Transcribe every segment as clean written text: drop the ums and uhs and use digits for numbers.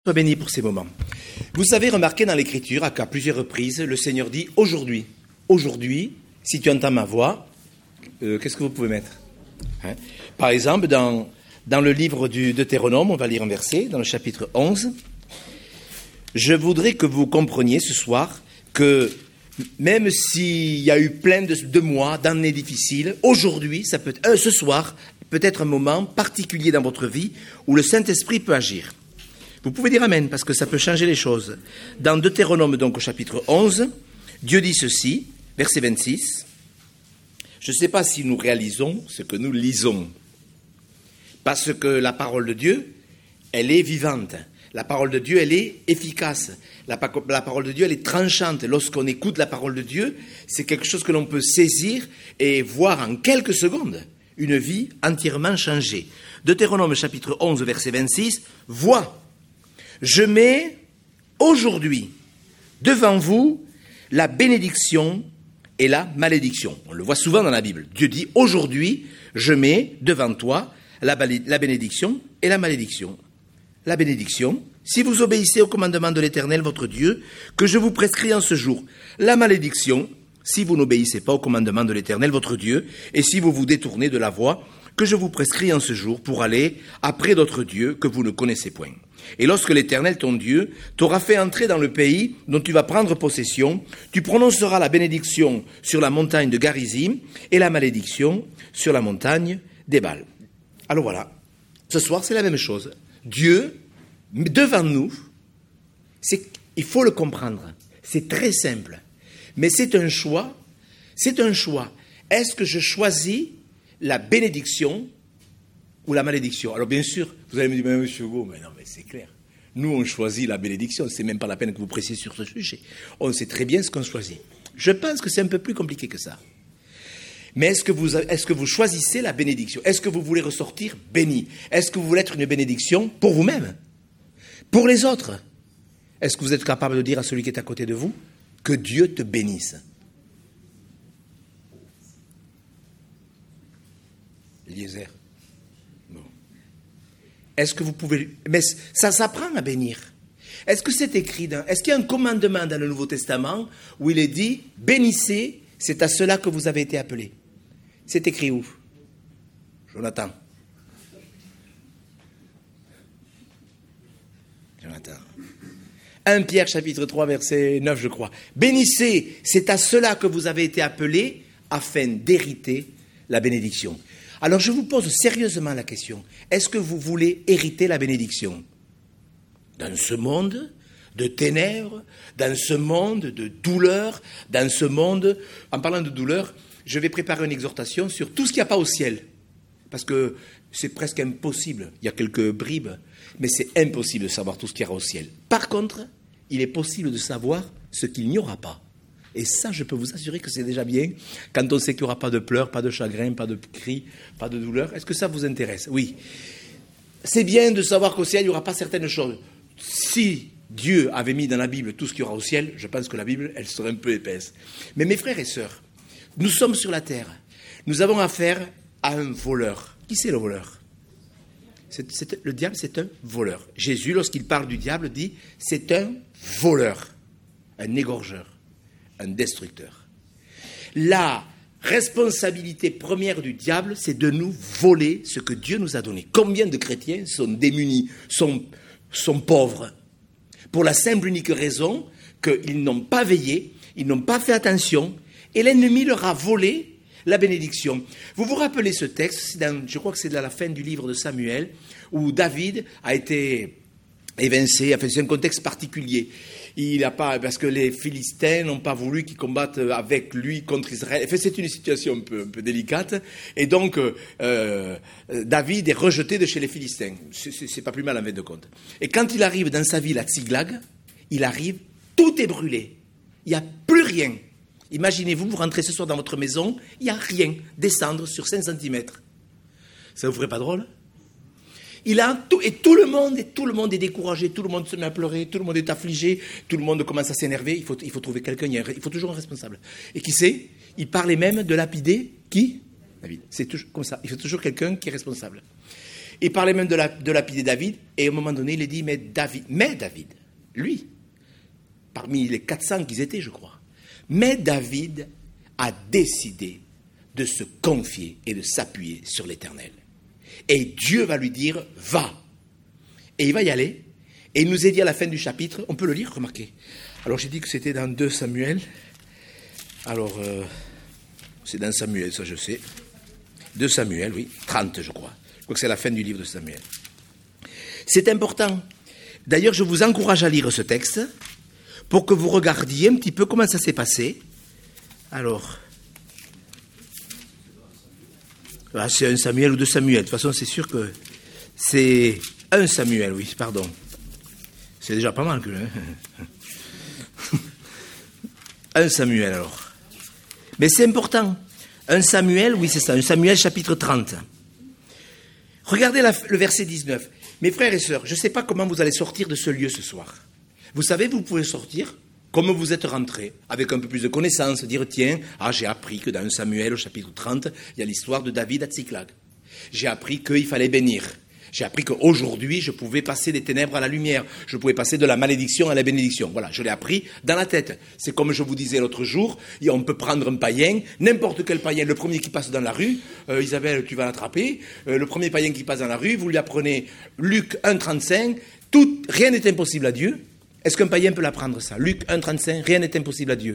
Sois béni pour ces moments. Vous avez remarqué dans l'Écriture qu'à plusieurs reprises, le Seigneur dit « aujourd'hui ». Aujourd'hui, si tu entends ma voix, qu'est-ce que vous pouvez mettre Par exemple, dans le livre du Deutéronome, on va lire un verset, dans le chapitre 11. Je voudrais que vous compreniez ce soir que même s'il y a eu plein de mois, d'années difficiles, aujourd'hui, ce soir, peut être un moment particulier dans votre vie où le Saint-Esprit peut agir. Vous pouvez dire Amen, parce que ça peut changer les choses. Dans Deutéronome, donc, au chapitre 11, Dieu dit ceci, verset 26. Je ne sais pas si nous réalisons ce que nous lisons, parce que la parole de Dieu, elle est vivante. La parole de Dieu, elle est efficace. La parole de Dieu, elle est tranchante. Lorsqu'on écoute la parole de Dieu, c'est quelque chose que l'on peut saisir et voir en quelques secondes une vie entièrement changée. Deutéronome, chapitre 11, verset 26, « Vois, je mets aujourd'hui devant vous la bénédiction et la malédiction. » On le voit souvent dans la Bible. Dieu dit « Aujourd'hui, je mets devant toi la bénédiction et la malédiction. » La bénédiction, si vous obéissez au commandement de l'Éternel, votre Dieu, que je vous prescris en ce jour. La malédiction, si vous n'obéissez pas au commandement de l'Éternel, votre Dieu, et si vous vous détournez de la voie que je vous prescris en ce jour pour aller après d'autres dieux que vous ne connaissez point. Et lorsque l'Éternel, ton Dieu, t'aura fait entrer dans le pays dont tu vas prendre possession, tu prononceras la bénédiction sur la montagne de Garizim et la malédiction sur la montagne d'Ébal. Alors voilà, ce soir c'est la même chose. Dieu, devant nous, il faut le comprendre. C'est très simple. Mais c'est un choix. C'est un choix. Est-ce que je choisis la bénédiction ou la malédiction? Alors bien sûr, vous allez me dire, mais monsieur Hugo, mais non, mais c'est clair. Nous, on choisit la bénédiction. C'est même pas la peine que vous pressiez sur ce sujet. On sait très bien ce qu'on choisit. Je pense que c'est un peu plus compliqué que ça. Mais est-ce que vous choisissez la bénédiction? Est-ce que vous voulez ressortir béni? Est-ce que vous voulez être une bénédiction pour vous-même? Pour les autres? Est-ce que vous êtes capable de dire à celui qui est à côté de vous que Dieu te bénisse? Eliezer. Bon. Est-ce que vous pouvez... Mais ça s'apprend à bénir. Est-ce que c'est écrit Est-ce qu'il y a un commandement dans le Nouveau Testament où il est dit « Bénissez, c'est à cela que vous avez été appelés ». C'est écrit où? Jonathan. Jonathan. 1 Pierre chapitre 3 verset 9 je crois. Bénissez, c'est à cela que vous avez été appelés afin d'hériter la bénédiction. Alors je vous pose sérieusement la question. Est-ce que vous voulez hériter la bénédiction? Dans ce monde de ténèbres, dans ce monde de douleur, dans ce monde... En parlant de douleur, je vais préparer une exhortation sur tout ce qu'il n'y a pas au ciel. Parce que c'est presque impossible. Il y a quelques bribes, mais c'est impossible de savoir tout ce qu'il y aura au ciel. Par contre, il est possible de savoir ce qu'il n'y aura pas. Et ça, je peux vous assurer que c'est déjà bien quand on sait qu'il n'y aura pas de pleurs, pas de chagrin, pas de cris, pas de douleur. Est-ce que ça vous intéresse? Oui. C'est bien de savoir qu'au ciel, il n'y aura pas certaines choses. Si Dieu avait mis dans la Bible tout ce qu'il y aura au ciel, je pense que la Bible, elle serait un peu épaisse. Mais mes frères et sœurs, nous sommes sur la terre. Nous avons affaire à un voleur. Qui c'est le voleur? Le diable, c'est un voleur. Jésus, lorsqu'il parle du diable, dit « c'est un voleur, un égorgeur, un destructeur ». La responsabilité première du diable, c'est de nous voler ce que Dieu nous a donné. Combien de chrétiens sont démunis, sont pauvres? Pour la simple unique raison qu'ils n'ont pas veillé, ils n'ont pas fait attention, et l'ennemi leur a volé la bénédiction. Vous vous rappelez ce texte, je crois que c'est à la fin du livre de Samuel, où David a été évincé, c'est un contexte particulier. Parce que les Philistins n'ont pas voulu qu'ils combattent avec lui contre Israël. C'est une situation un peu délicate. Et donc, David est rejeté de chez les Philistins. C'est pas plus mal en fin de compte. Et quand il arrive dans sa ville à Tsiglag, tout est brûlé. Il n'y a plus rien. Imaginez-vous, vous rentrez ce soir dans votre maison, il n'y a rien. Descendre sur 5 cm. Ça vous ferait pas drôle? Tout le monde est découragé, tout le monde se met à pleurer, tout le monde est affligé, tout le monde commence à s'énerver. Il faut trouver quelqu'un, il faut toujours un responsable. Et qui c'est? Il parlait même de lapider qui? David. C'est toujours comme ça. Il faut toujours quelqu'un qui est responsable. Il parlait même de lapider David, et à un moment donné, il a dit, mais David, lui, parmi les 400 qu'ils étaient, je crois, mais David a décidé de se confier et de s'appuyer sur l'Éternel. Et Dieu va lui dire, va. Et il va y aller, et il nous est dit à la fin du chapitre, on peut le lire, remarquez. Alors j'ai dit que c'était dans 2 Samuel, alors c'est dans Samuel, ça je sais. 2 Samuel, oui, 30 je crois. Je crois que c'est la fin du livre de Samuel. C'est important. D'ailleurs, je vous encourage à lire ce texte pour que vous regardiez un petit peu comment ça s'est passé. Alors, c'est 1 Samuel ou 2 Samuel. De toute façon, c'est sûr que c'est 1 Samuel, oui, pardon. C'est déjà pas mal que... 1 Samuel, alors. Mais c'est important. 1 Samuel, oui, c'est ça. 1 Samuel, chapitre 30. Regardez le verset 19. Mes frères et sœurs, je ne sais pas comment vous allez sortir de ce lieu ce soir. Vous savez, vous pouvez sortir comme vous êtes rentrés, avec un peu plus de connaissances, dire, tiens, j'ai appris que dans 1 Samuel, au chapitre 30, il y a l'histoire de David à Tsiklag. J'ai appris qu'il fallait bénir. J'ai appris qu'aujourd'hui, je pouvais passer des ténèbres à la lumière. Je pouvais passer de la malédiction à la bénédiction. Voilà, je l'ai appris dans la tête. C'est comme je vous disais l'autre jour, on peut prendre un païen, n'importe quel païen, le premier qui passe dans la rue, Isabelle, tu vas l'attraper, le premier païen qui passe dans la rue, vous lui apprenez Luc 1,35, rien n'est impossible à Dieu. Est-ce qu'un païen peut l'apprendre ça? Luc 1,35, rien n'est impossible à Dieu.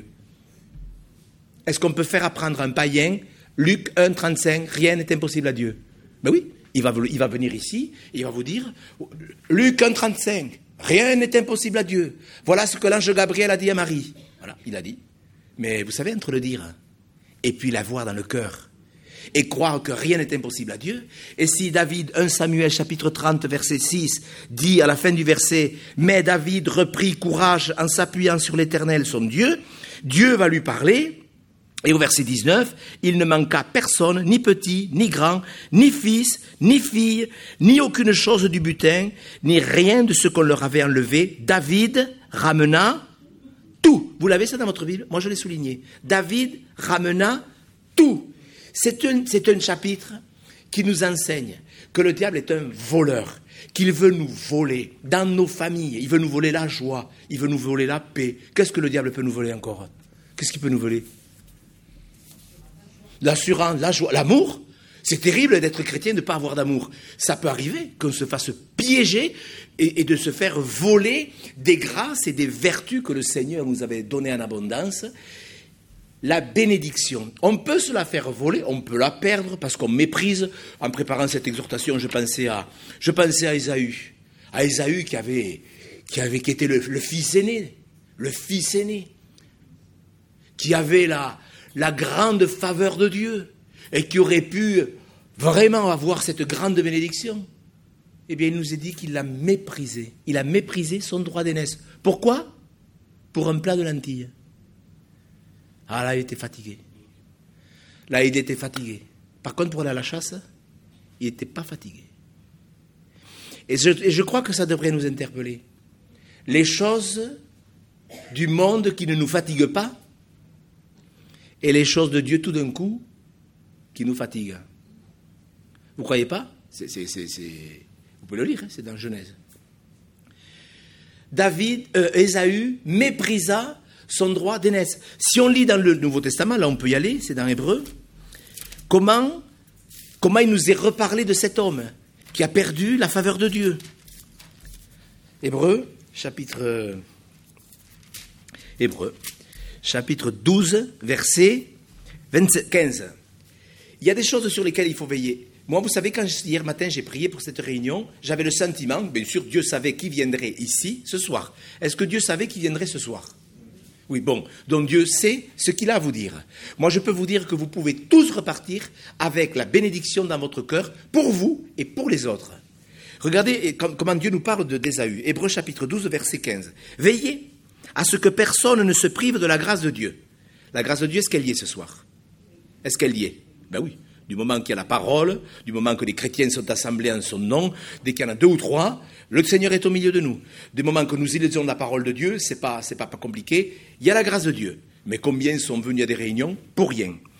Est-ce qu'on peut faire apprendre un païen Luc 1,35, rien n'est impossible à Dieu? Ben oui. Il va venir ici, et il va vous dire, Luc 1,35, rien n'est impossible à Dieu. Voilà ce que l'ange Gabriel a dit à Marie. Voilà, il a dit. Mais vous savez, entre le dire et puis l'avoir dans le cœur, et croire que rien n'est impossible à Dieu, et si David, 1 Samuel chapitre 30, verset 6, dit à la fin du verset, mais David reprit courage en s'appuyant sur l'Éternel, son Dieu, Dieu va lui parler. Et au verset 19, il ne manqua personne, ni petit, ni grand, ni fils, ni fille, ni aucune chose du butin, ni rien de ce qu'on leur avait enlevé. David ramena tout. Vous l'avez ça dans votre Bible? Moi je l'ai souligné. David ramena tout. C'est un chapitre qui nous enseigne que le diable est un voleur, qu'il veut nous voler dans nos familles. Il veut nous voler la joie, il veut nous voler la paix. Qu'est-ce que le diable peut nous voler encore? Qu'est-ce qu'il peut nous voler? L'assurance, la joie, l'amour. C'est terrible d'être chrétien, de ne pas avoir d'amour. Ça peut arriver qu'on se fasse piéger et de se faire voler des grâces et des vertus que le Seigneur nous avait données en abondance. La bénédiction. On peut se la faire voler, on peut la perdre parce qu'on méprise. En préparant cette exhortation, je pensais à Ésaü. À Ésaü qui était le fils aîné. Le fils aîné. Qui avait la grande faveur de Dieu, et qui aurait pu vraiment avoir cette grande bénédiction, eh bien, il nous est dit qu'il l'a méprisé. Il a méprisé son droit d'aînesse. Pourquoi? Pour un plat de lentilles. Ah, là, il était fatigué. Par contre, pour aller à la chasse, il n'était pas fatigué. Et je crois que ça devrait nous interpeller. Les choses du monde qui ne nous fatiguent pas, et les choses de Dieu, tout d'un coup, qui nous fatiguent. Vous ne croyez pas? Vous pouvez le lire, c'est dans Genèse. Ésaü méprisa son droit d'aînesse. Si on lit dans le Nouveau Testament, là on peut y aller, c'est dans Hébreu, comment il nous est reparlé de cet homme qui a perdu la faveur de Dieu. Hébreu, chapitre 12, verset 15. Il y a des choses sur lesquelles il faut veiller. Moi, vous savez, quand hier matin j'ai prié pour cette réunion, j'avais le sentiment, bien sûr, Dieu savait qui viendrait ici ce soir. Est-ce que Dieu savait qui viendrait ce soir? Oui, bon. Donc Dieu sait ce qu'il a à vous dire. Moi, je peux vous dire que vous pouvez tous repartir avec la bénédiction dans votre cœur, pour vous et pour les autres. Regardez comment Dieu nous parle d'Ésaü. Hébreux chapitre 12, verset 15. Veillez à ce que personne ne se prive de la grâce de Dieu. La grâce de Dieu, est-ce qu'elle y est ce soir? Est-ce qu'elle y est? Ben oui. Du moment qu'il y a la parole, du moment que les chrétiens sont assemblés en son nom, dès qu'il y en a 2 ou 3, le Seigneur est au milieu de nous. Du moment que nous lisons la parole de Dieu, c'est pas compliqué, il y a la grâce de Dieu. Mais combien sont venus à des réunions pour rien?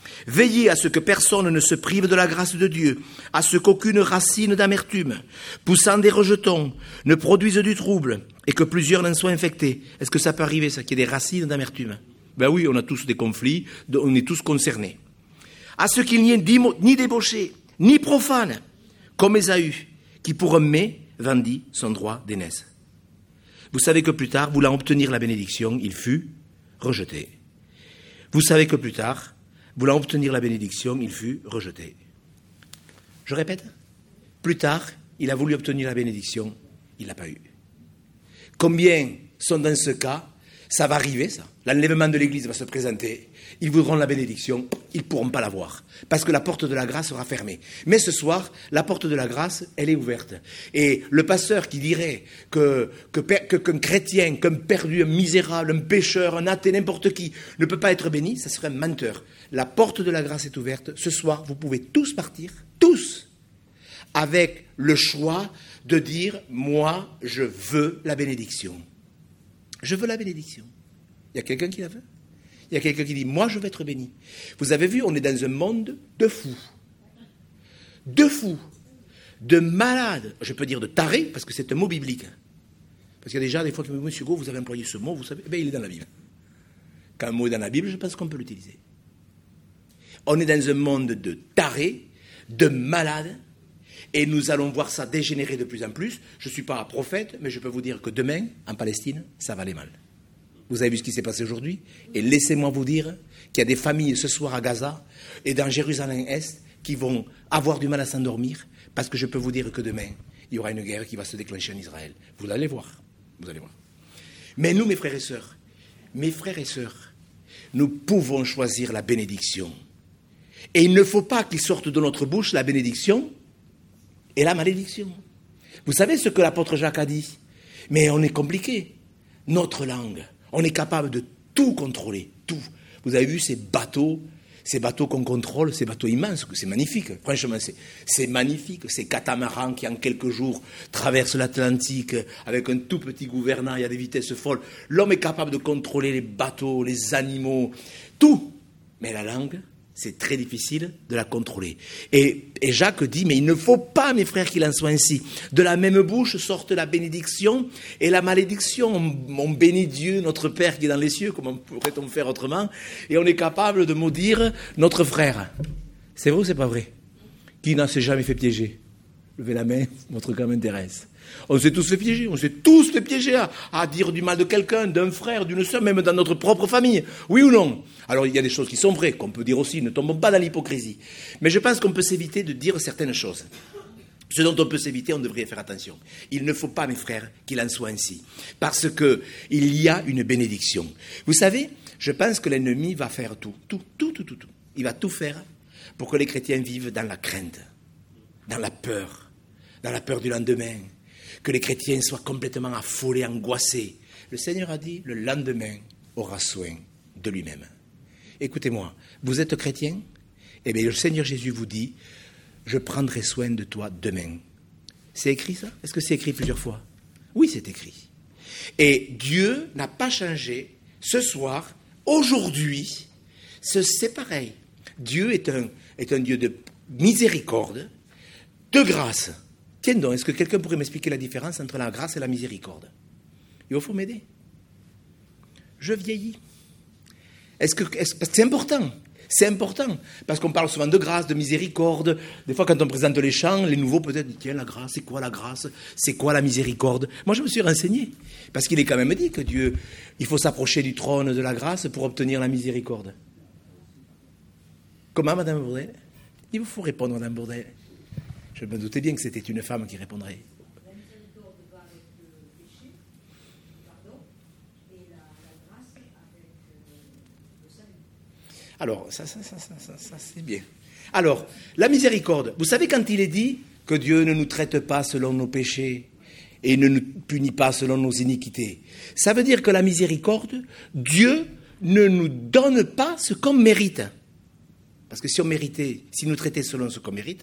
Veillez à ce que personne ne se prive de la grâce de Dieu, à ce qu'aucune racine d'amertume, poussant des rejetons, ne produise du trouble, et que plusieurs n'en soient infectés. Est-ce que ça peut arriver, ça, qu'il y ait des racines d'amertume? Ben oui, on a tous des conflits, on est tous concernés. À ce qu'il n'y ait ni débauché, ni profane, comme Ésaü, qui pour un mets vendit son droit d'aînesse. Vous savez que plus tard, voulant obtenir la bénédiction, il fut rejeté. Vous savez que plus tard, voulant obtenir la bénédiction, il fut rejeté. Je répète, plus tard, il a voulu obtenir la bénédiction, il ne l'a pas eu. Combien sont dans ce cas? Ça va arriver, ça. L'enlèvement de l'Église va se présenter. Ils voudront la bénédiction, ils ne pourront pas l'avoir. Parce que la porte de la grâce sera fermée. Mais ce soir, la porte de la grâce, elle est ouverte. Et le pasteur qui dirait qu'un chrétien, qu'un perdu, un misérable, un pécheur, un athée, n'importe qui, ne peut pas être béni, ça serait un menteur. La porte de la grâce est ouverte. Ce soir, vous pouvez tous partir, tous, avec le choix de dire, moi, je veux la bénédiction. Je veux la bénédiction. Il y a quelqu'un qui la veut? Il y a quelqu'un qui dit, moi je veux être béni. Vous avez vu, on est dans un monde de fous. De fous. De malades. Je peux dire de tarés, parce que c'est un mot biblique. Parce qu'il y a déjà des fois qui me disent, Monsieur Gau, vous avez employé ce mot, vous savez, il est dans la Bible. Quand un mot est dans la Bible, je pense qu'on peut l'utiliser. On est dans un monde de tarés, de malades, et nous allons voir ça dégénérer de plus en plus. Je ne suis pas un prophète, mais je peux vous dire que demain, en Palestine, ça va aller mal. Vous avez vu ce qui s'est passé aujourd'hui? Et laissez-moi vous dire qu'il y a des familles ce soir à Gaza et dans Jérusalem-Est qui vont avoir du mal à s'endormir parce que je peux vous dire que demain, il y aura une guerre qui va se déclencher en Israël. Vous allez voir. Vous allez voir. Mais nous, mes frères et sœurs, nous pouvons choisir la bénédiction. Et il ne faut pas qu'il sorte de notre bouche la bénédiction et la malédiction. Vous savez ce que l'apôtre Jacques a dit? Mais on est compliqué. Notre langue, on est capable de tout contrôler, tout. Vous avez vu ces bateaux qu'on contrôle, ces bateaux immenses, c'est magnifique. Franchement, c'est magnifique. Ces catamarans qui, en quelques jours, traversent l'Atlantique avec un tout petit gouvernail à des vitesses folles. L'homme est capable de contrôler les bateaux, les animaux, tout. Mais la langue, c'est très difficile de la contrôler. Et Jacques dit, mais il ne faut pas, mes frères, qu'il en soit ainsi. De la même bouche sortent la bénédiction et la malédiction. On bénit Dieu, notre Père qui est dans les cieux, comment pourrait-on faire autrement? Et on est capable de maudire notre frère. C'est vrai ou c'est pas vrai? Qui n'en s'est jamais fait piéger? Levez la main, votre cas m'intéresse. On s'est tous fait piéger, à dire du mal de quelqu'un, d'un frère, d'une sœur, même dans notre propre famille. Oui ou non? Alors il y a des choses qui sont vraies, qu'on peut dire aussi, ne tombons pas dans l'hypocrisie. Mais je pense qu'on peut s'éviter de dire certaines choses. Ce dont on peut s'éviter, on devrait faire attention. Il ne faut pas, mes frères, qu'il en soit ainsi. Parce qu'il y a une bénédiction. Vous savez, je pense que l'ennemi va faire tout. Il va tout faire pour que les chrétiens vivent dans la crainte, dans la peur du lendemain. Que les chrétiens soient complètement affolés, angoissés. Le Seigneur a dit, le lendemain aura soin de lui-même. Écoutez-moi, vous êtes chrétien? Eh bien, le Seigneur Jésus vous dit, je prendrai soin de toi demain. C'est écrit ça? Est-ce que c'est écrit plusieurs fois? Oui, c'est écrit. Et Dieu n'a pas changé ce soir, aujourd'hui, c'est pareil. Dieu est un Dieu de miséricorde, de grâce. Tiens donc, est-ce que quelqu'un pourrait m'expliquer la différence entre la grâce et la miséricorde? Il faut m'aider. Je vieillis. C'est important. C'est important. Parce qu'on parle souvent de grâce, de miséricorde. Des fois, quand on présente les chants, les nouveaux peut-être disent, tiens, la grâce, c'est quoi la grâce? C'est quoi la miséricorde? Moi, je me suis renseigné. Parce qu'il est quand même dit que Dieu, il faut s'approcher du trône de la grâce pour obtenir la miséricorde. Comment, Madame Bourdel? Il vous faut répondre, Madame Bourdel. Je me doutais bien que c'était une femme qui répondrait. La miséricorde va avec le péché, pardon, et la grâce avec le salut. Alors, ça c'est bien. Alors, la miséricorde, vous savez quand il est dit que Dieu ne nous traite pas selon nos péchés et ne nous punit pas selon nos iniquités, ça veut dire que la miséricorde, Dieu ne nous donne pas ce qu'on mérite. Parce que si nous traitait selon ce qu'on mérite,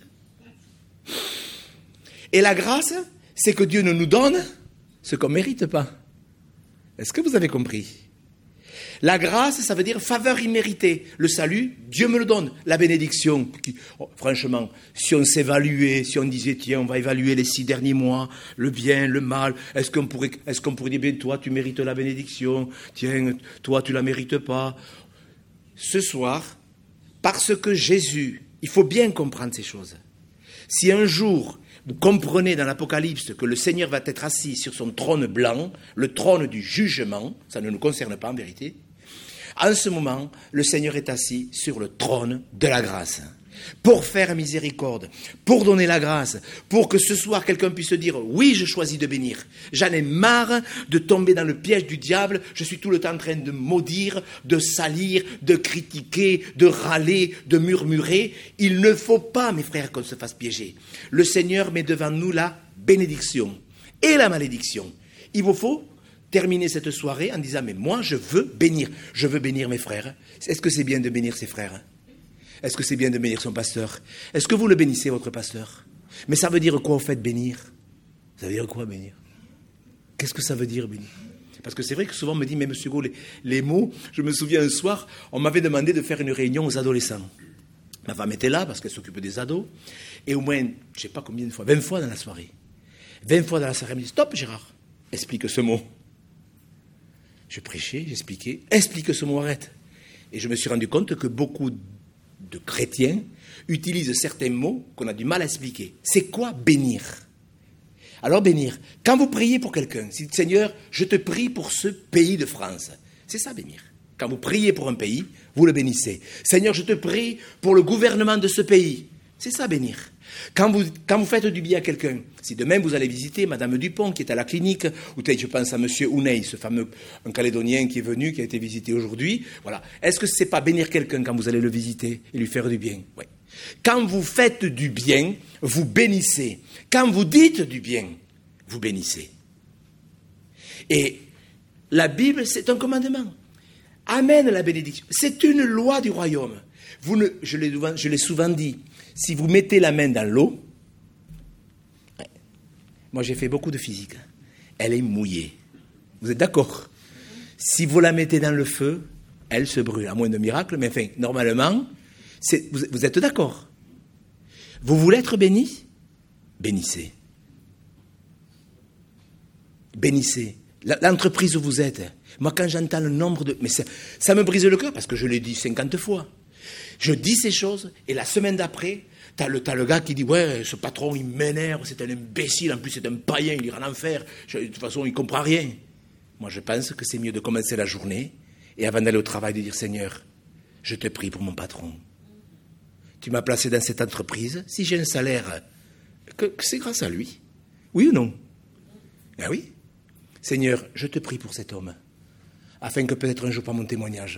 et la grâce, c'est que Dieu ne nous donne ce qu'on ne mérite pas. Est-ce que vous avez compris? La grâce, ça veut dire faveur imméritée. Le salut, Dieu me le donne. La bénédiction, franchement, si on s'évaluait, si on disait, tiens, on va évaluer les 6 derniers mois, le bien, le mal, est-ce qu'on pourrait dire, bien, toi, tu mérites la bénédiction, tiens, toi, tu la mérites pas. Ce soir, parce que Jésus, il faut bien comprendre ces choses. Si un jour, vous comprenez dans l'Apocalypse que le Seigneur va être assis sur son trône blanc, le trône du jugement, ça ne nous concerne pas en vérité, en ce moment, le Seigneur est assis sur le trône de la grâce. Pour faire miséricorde, pour donner la grâce, pour que ce soir quelqu'un puisse dire « Oui, je choisis de bénir. J'en ai marre de tomber dans le piège du diable. Je suis tout le temps en train de maudire, de salir, de critiquer, de râler, de murmurer. Il ne faut pas, mes frères, qu'on se fasse piéger. Le Seigneur met devant nous la bénédiction et la malédiction. Il vous faut terminer cette soirée en disant « Mais moi, je veux bénir. Je veux bénir mes frères. » Est-ce que c'est bien de bénir ses frères ? Est-ce que c'est bien de bénir son pasteur? Est-ce que vous le bénissez, votre pasteur? Mais ça veut dire quoi, au fait, bénir? Ça veut dire quoi, bénir? Qu'est-ce que ça veut dire, bénir? Parce que c'est vrai que souvent on me dit, mais monsieur Gaulle, les mots, je me souviens un soir, on m'avait demandé de faire une réunion aux adolescents. Ma femme était là, parce qu'elle s'occupe des ados, et au moins, je ne sais pas combien de fois, 20 fois dans la soirée. 20 fois dans la soirée, elle me dit, stop Gérard, explique ce mot. Je prêchais, j'expliquais, explique ce mot, arrête. Et je me suis rendu compte que beaucoup de chrétiens utilisent certains mots qu'on a du mal à expliquer. C'est quoi bénir? Alors bénir, quand vous priez pour quelqu'un, si Seigneur, je te prie pour ce pays de France, c'est ça bénir. Quand vous priez pour un pays, vous le bénissez. Seigneur, je te prie pour le gouvernement de ce pays, c'est ça bénir. Quand vous faites du bien à quelqu'un, si demain vous allez visiter Madame Dupont qui est à la clinique, ou peut-être je pense à Monsieur Ouney, ce fameux un Calédonien qui est venu, qui a été visité aujourd'hui, voilà. Est-ce que c'est pas bénir quelqu'un quand vous allez le visiter et lui faire du bien? Oui. Quand vous faites du bien, vous bénissez. Quand vous dites du bien, vous bénissez. Et la Bible, c'est un commandement. Amène la bénédiction. C'est une loi du royaume. Je l'ai souvent dit. Si vous mettez la main dans l'eau, moi j'ai fait beaucoup de physique, elle est mouillée. Vous êtes d'accord? Si vous la mettez dans le feu, elle se brûle, à moins de miracle, mais enfin, normalement, vous êtes d'accord? Vous voulez être béni? Bénissez. Bénissez. L'entreprise où vous êtes, moi quand j'entends le nombre de... Mais ça me brise le cœur, parce que je l'ai dit 50 fois. Je dis ces choses, et la semaine d'après, t'as le gars qui dit « Ouais, ce patron, il m'énerve, c'est un imbécile, en plus c'est un païen, il ira en enfer, de toute façon, il ne comprend rien. » Moi, je pense que c'est mieux de commencer la journée, et avant d'aller au travail, de dire « Seigneur, je te prie pour mon patron. Tu m'as placé dans cette entreprise, si j'ai un salaire, que c'est grâce à lui. Oui ou non? Ben oui. Seigneur, je te prie pour cet homme, afin que peut-être un jour, par mon témoignage,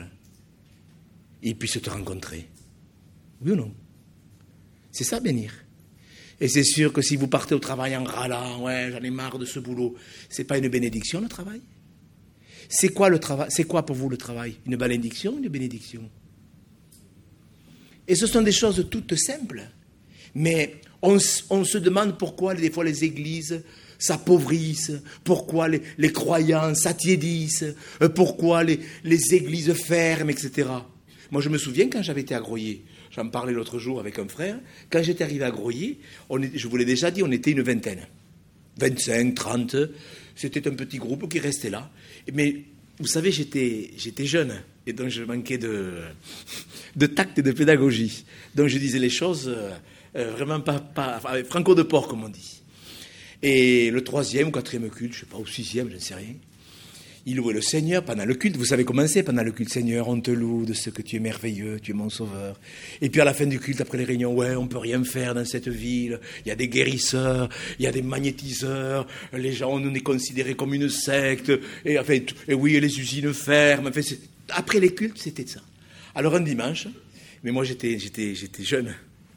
il puisse te rencontrer. Oui ou non? C'est ça, bénir. Et c'est sûr que si vous partez au travail en râlant, ouais, j'en ai marre de ce boulot, c'est pas une bénédiction, le travail? C'est quoi le travail? C'est quoi pour vous le travail? Une malédiction ou une bénédiction? Et ce sont des choses toutes simples. Mais on se demande pourquoi des fois les églises s'appauvrissent, pourquoi les croyants s'attiédissent, pourquoi les églises ferment, etc. Moi, je me souviens quand j'avais été à Groyer, j'en parlais l'autre jour avec un frère, quand j'étais arrivé à Groyer, je vous l'ai déjà dit, on était une vingtaine. 25, 30, c'était un petit groupe qui restait là. Mais vous savez, j'étais jeune, et donc je manquais de tact et de pédagogie. Donc je disais les choses vraiment pas franco de porc, comme on dit. Et le 3e ou 4e culte, je ne sais pas, ou 6e, je ne sais rien, il louait le Seigneur pendant le culte. Vous savez comment c'est pendant le culte? Seigneur, on te loue de ce que tu es merveilleux, tu es mon sauveur. Et puis à la fin du culte, après les réunions, ouais, on peut rien faire dans cette ville. Il y a des guérisseurs, il y a des magnétiseurs. Les gens, on est considérés comme une secte. Et enfin, et oui, et les usines ferment. Enfin, après les cultes, c'était ça. Alors un dimanche, mais moi j'étais jeune.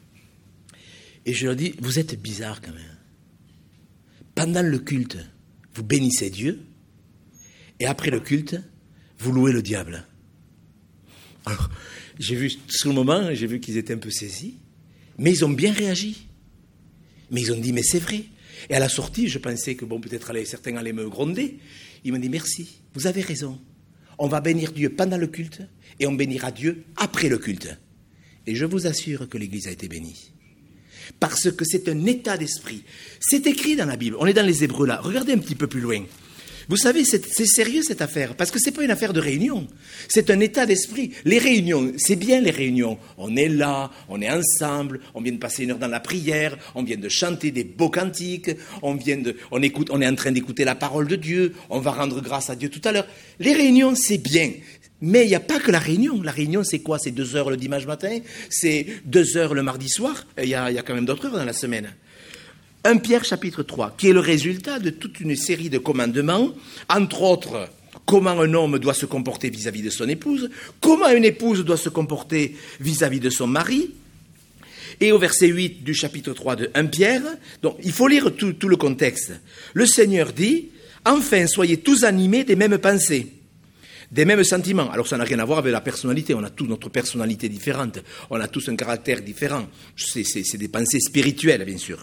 Et je leur dis, vous êtes bizarres quand même. Pendant le culte, vous bénissez Dieu. Et après le culte, vous louez le diable. Alors, j'ai vu, sur le moment, j'ai vu qu'ils étaient un peu saisis, mais ils ont bien réagi. Mais ils ont dit, mais c'est vrai. Et à la sortie, je pensais que, bon, peut-être certains allaient me gronder. Ils m'ont dit, merci, vous avez raison. On va bénir Dieu pendant le culte et on bénira Dieu après le culte. Et je vous assure que l'Église a été bénie. Parce que c'est un état d'esprit. C'est écrit dans la Bible. On est dans les Hébreux là. Regardez un petit peu plus loin. Vous savez, c'est sérieux cette affaire, parce que ce n'est pas une affaire de réunion, c'est un état d'esprit. Les réunions, c'est bien les réunions. On est là, on est ensemble, on vient de passer une heure dans la prière, on vient de chanter des beaux cantiques, on est en train d'écouter la parole de Dieu, on va rendre grâce à Dieu tout à l'heure. Les réunions, c'est bien, mais il n'y a pas que la réunion. La réunion, c'est quoi? C'est 2 heures le dimanche matin, c'est 2 heures le mardi soir, il y a quand même d'autres heures dans la semaine. 1 Pierre chapitre 3, qui est le résultat de toute une série de commandements, entre autres, comment un homme doit se comporter vis-à-vis de son épouse, comment une épouse doit se comporter vis-à-vis de son mari. Et au verset 8 du chapitre 3 de 1 Pierre, donc il faut lire tout le contexte. Le Seigneur dit, « Enfin, soyez tous animés des mêmes pensées, des mêmes sentiments. » Alors ça n'a rien à voir avec la personnalité, on a tous notre personnalité différente, on a tous un caractère différent. C'est des pensées spirituelles, bien sûr.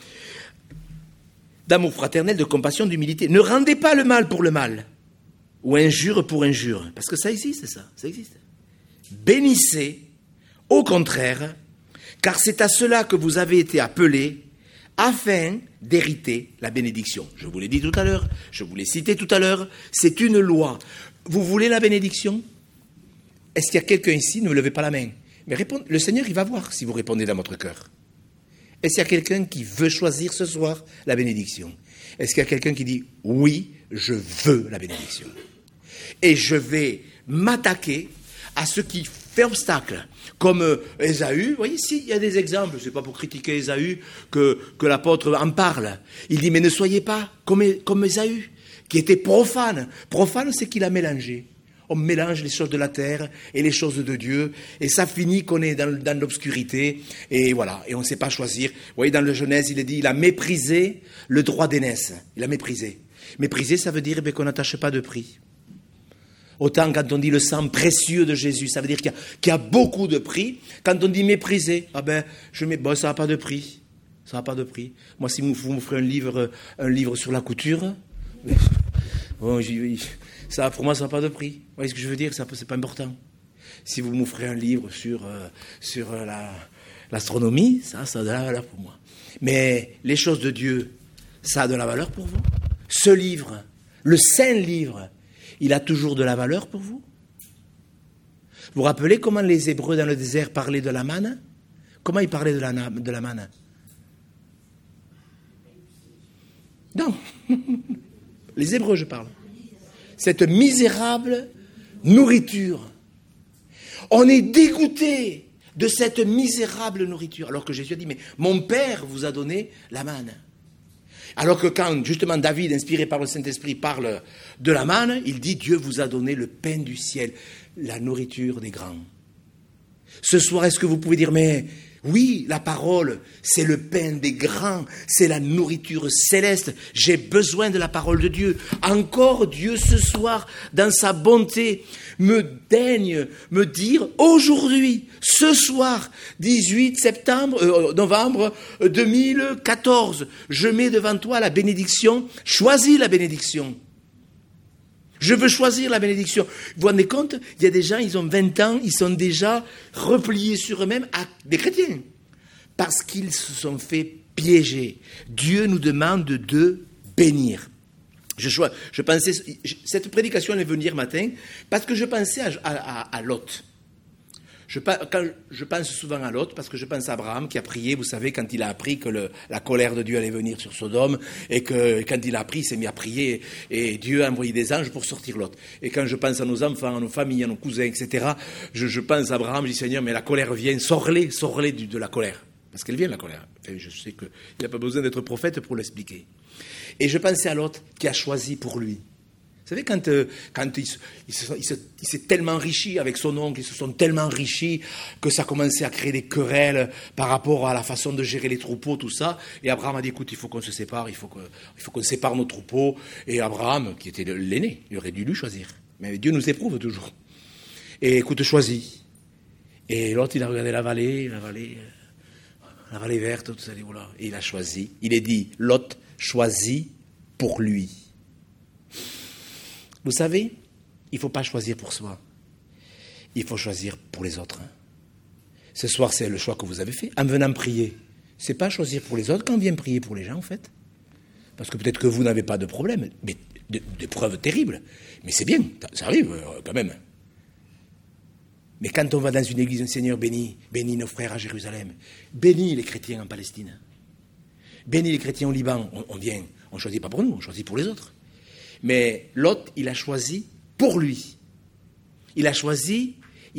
D'amour fraternel, de compassion, d'humilité. Ne rendez pas le mal pour le mal, ou injure pour injure, parce que ça existe, ça existe. Bénissez, au contraire, car c'est à cela que vous avez été appelés, afin d'hériter la bénédiction. Je vous l'ai dit tout à l'heure, je vous l'ai cité tout à l'heure, c'est une loi. Vous voulez la bénédiction? Est-ce qu'il y a quelqu'un ici? Ne me levez pas la main. Mais répondez, le Seigneur, il va voir si vous répondez dans votre cœur. Est-ce qu'il y a quelqu'un qui veut choisir ce soir la bénédiction? Est-ce qu'il y a quelqu'un qui dit « Oui, je veux la bénédiction » et je vais m'attaquer à ce qui fait obstacle, comme Ésaü. Vous voyez, ici, il y a des exemples, ce n'est pas pour critiquer Ésaü que l'apôtre en parle. Il dit « Mais ne soyez pas comme Ésaü, qui était profane. » Profane, c'est qu'il a mélangé. On mélange les choses de la terre et les choses de Dieu, et ça finit qu'on est dans l'obscurité, et voilà, et on ne sait pas choisir. Vous voyez, dans le Genèse, il est dit, il a méprisé le droit d'aînesse. Il a méprisé. Mépriser, ça veut dire qu'on n'attache pas de prix. Autant quand on dit le sang précieux de Jésus, ça veut dire qu'il y a beaucoup de prix. Quand on dit mépriser, ça n'a pas de prix. Ça n'a pas de prix. Moi, si vous m'offrez un livre sur la couture, bon, ça, pour moi, ça n'a pas de prix. Vous voyez ce que je veux dire? C'est pas important. Si vous m'offrez un livre sur l'astronomie, ça a de la valeur pour moi. Mais les choses de Dieu, ça a de la valeur pour vous? Ce livre, le saint livre, il a toujours de la valeur pour vous? Vous vous rappelez comment les Hébreux dans le désert parlaient de la manne? Comment ils parlaient de la manne? Non. Les Hébreux, je parle. Cette misérable nourriture. On est dégoûté de cette misérable nourriture. Alors que Jésus a dit, mais mon Père vous a donné la manne. Alors que quand, justement, David, inspiré par le Saint-Esprit, parle de la manne, il dit, Dieu vous a donné le pain du ciel, la nourriture des grands. Ce soir, est-ce que vous pouvez dire, mais oui, la parole, c'est le pain des grands, c'est la nourriture céleste. J'ai besoin de la parole de Dieu. Encore Dieu, ce soir, dans sa bonté, me daigne me dire, aujourd'hui, ce soir, 18 novembre 2014, je mets devant toi la bénédiction, choisis la bénédiction. Je veux choisir la bénédiction. Vous vous rendez compte? Il y a des gens, ils ont 20 ans, ils sont déjà repliés sur eux-mêmes, des chrétiens, parce qu'ils se sont fait piéger. Dieu nous demande de bénir. Je pensais, cette prédication elle est venue hier matin, parce que je pensais à Lot. Je pense souvent à Lot, parce que je pense à Abraham qui a prié, vous savez, quand il a appris que la colère de Dieu allait venir sur Sodome, et que quand il a appris, il s'est mis à prier, et Dieu a envoyé des anges pour sortir Lot. Et quand je pense à nos enfants, à nos familles, à nos cousins, etc., je pense à Abraham, je dis, Seigneur, mais la colère vient, sors-les de la colère. Parce qu'elle vient, la colère. Et je sais qu'il n'a pas besoin d'être prophète pour l'expliquer. Et je pensais à Lot qui a choisi pour lui. Vous savez, quand il s'est tellement enrichi avec son oncle, ils se sont tellement enrichis que ça a commencé à créer des querelles par rapport à la façon de gérer les troupeaux, tout ça. Et Abraham a dit, écoute, il faut qu'on se sépare, il faut qu'on sépare nos troupeaux. Et Abraham, qui était l'aîné, il aurait dû lui choisir. Mais Dieu nous éprouve toujours. Et écoute, choisis. Et l'autre, il a regardé la vallée verte, tout ça, voilà. Et il a choisi. Il est dit, Lot choisit pour lui. Vous savez, il ne faut pas choisir pour soi. Il faut choisir pour les autres. Ce soir, c'est le choix que vous avez fait. En venant prier, c'est pas choisir pour les autres quand on vient prier pour les gens, en fait. Parce que peut-être que vous n'avez pas de problème, mais de preuves terribles. Mais c'est bien, ça arrive quand même. Mais quand on va dans une église, Seigneur, bénis nos frères à Jérusalem, bénis les chrétiens en Palestine, bénis les chrétiens au Liban, on vient, on ne choisit pas pour nous, on choisit pour les autres. Mais l'autre, il a choisi pour lui. Il a choisi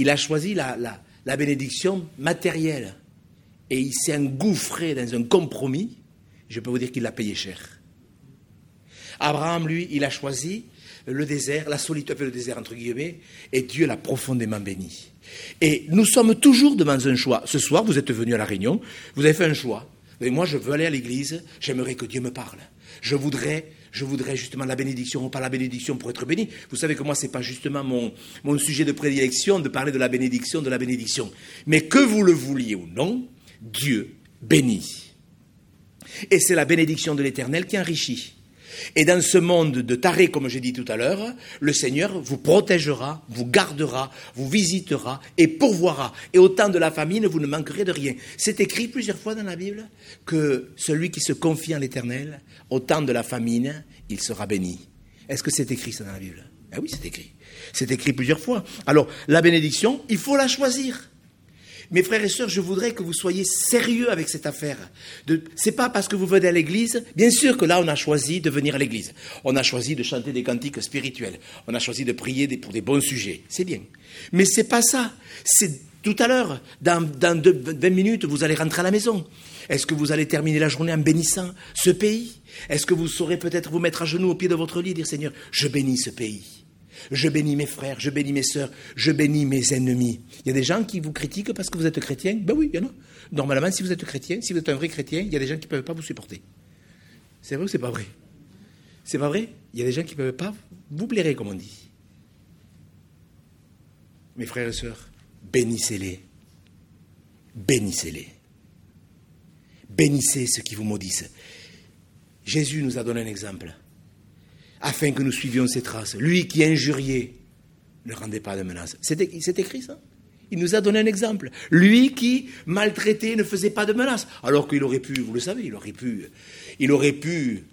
la bénédiction matérielle. Et il s'est engouffré dans un compromis, je peux vous dire qu'il l'a payé cher. Abraham, lui, il a choisi le désert, la solitude, le désert entre guillemets, et Dieu l'a profondément béni. Et nous sommes toujours devant un choix. Ce soir, vous êtes venus à la réunion, vous avez fait un choix. Et moi, je veux aller à l'église, j'aimerais que Dieu me parle. Je voudrais justement la bénédiction, pas la bénédiction pour être béni. Vous savez que moi, ce n'est pas justement mon sujet de prédilection de parler de la bénédiction. Mais que vous le vouliez ou non, Dieu bénit. Et c'est la bénédiction de l'Éternel qui enrichit. Et dans ce monde de tarés, comme j'ai dit tout à l'heure, le Seigneur vous protégera, vous gardera, vous visitera et pourvoira. Et au temps de la famine, vous ne manquerez de rien. C'est écrit plusieurs fois dans la Bible que celui qui se confie en l'Éternel, au temps de la famine, il sera béni. Est-ce que c'est écrit ça dans la Bible? Ah oui, c'est écrit. C'est écrit plusieurs fois. Alors, la bénédiction, il faut la choisir. Mes frères et sœurs, je voudrais que vous soyez sérieux avec cette affaire. C'est pas parce que vous venez à l'église, bien sûr que là on a choisi de venir à l'église. On a choisi de chanter des cantiques spirituels. On a choisi de prier pour des bons sujets. C'est bien. Mais c'est pas ça. C'est tout à l'heure, dans 20 minutes, vous allez rentrer à la maison. Est-ce que vous allez terminer la journée en bénissant ce pays? Est-ce que vous saurez peut-être vous mettre à genoux au pied de votre lit et dire Seigneur, je bénis ce pays. Je bénis mes frères, je bénis mes sœurs, je bénis mes ennemis. Il y a des gens qui vous critiquent parce que vous êtes chrétien. Ben oui, il y en a. Normalement, si vous êtes chrétien, si vous êtes un vrai chrétien, il y a des gens qui ne peuvent pas vous supporter. C'est vrai ou c'est pas vrai? C'est pas vrai? Il y a des gens qui ne peuvent pas vous blairer, comme on dit. Mes frères et sœurs, bénissez-les. Bénissez-les. Bénissez ceux qui vous maudissent. Jésus nous a donné un exemple. Afin que nous suivions ses traces. Lui qui injuriait, ne rendait pas de menaces. C'est écrit ça. Il nous a donné un exemple. Lui qui maltraitait, ne faisait pas de menaces. Alors qu'il aurait pu, vous le savez, il aurait pu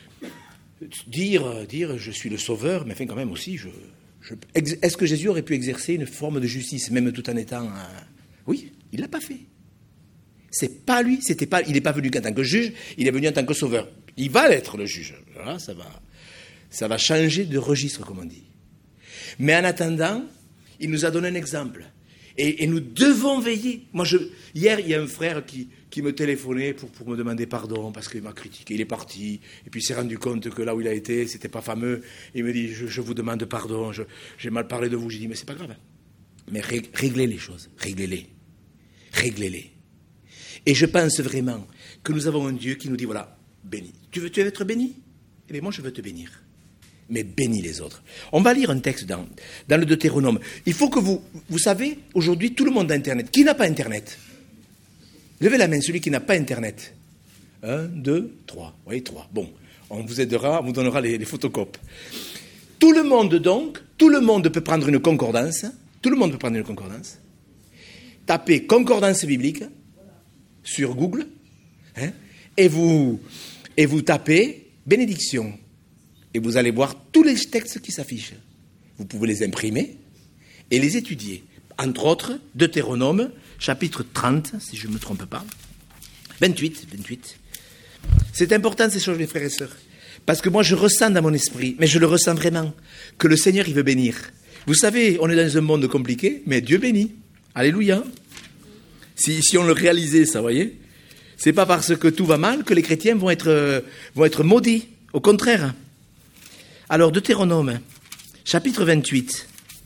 dire je suis le sauveur, mais enfin quand même aussi, est-ce que Jésus aurait pu exercer une forme de justice, même tout en étant... Oui, il ne l'a pas fait. C'est pas lui, il n'est pas venu en tant que juge, il est venu en tant que sauveur. Il va être le juge. Voilà, ça va changer de registre, comme on dit. Mais en attendant, il nous a donné un exemple. Et nous devons veiller. Hier, il y a un frère qui me téléphonait pour me demander pardon parce qu'il m'a critiqué. Il est parti. Et puis il s'est rendu compte que là où il a été, c'était pas fameux. Il me dit, je vous demande pardon. J'ai mal parlé de vous. J'ai dit, mais c'est pas grave. Mais réglez les choses. Réglez-les. Et je pense vraiment que nous avons un Dieu qui nous dit, voilà, béni. Tu veux être béni? Eh bien, moi, je veux te bénir. Mais bénis les autres. On va lire un texte dans le Deutéronome. Il faut que vous savez, aujourd'hui, tout le monde a Internet. Qui n'a pas Internet? Levez la main, celui qui n'a pas Internet. 1, 2, 3. Oui, 3. Bon, on vous aidera, on vous donnera les photocopes. Tout le monde peut prendre une concordance. Tapez concordance biblique sur Google. Et vous tapez bénédiction. Et vous allez voir tous les textes qui s'affichent. Vous pouvez les imprimer et les étudier. Entre autres, Deutéronome, chapitre 30, si je ne me trompe pas. 28. C'est important ces choses, mes frères et sœurs. Parce que moi, je ressens dans mon esprit, mais je le ressens vraiment, que le Seigneur, il veut bénir. Vous savez, on est dans un monde compliqué, mais Dieu bénit. Alléluia. Si on le réalisait, ça, vous voyez, c'est pas parce que tout va mal que les chrétiens vont être maudits. Au contraire. Alors, Deutéronome, chapitre 28.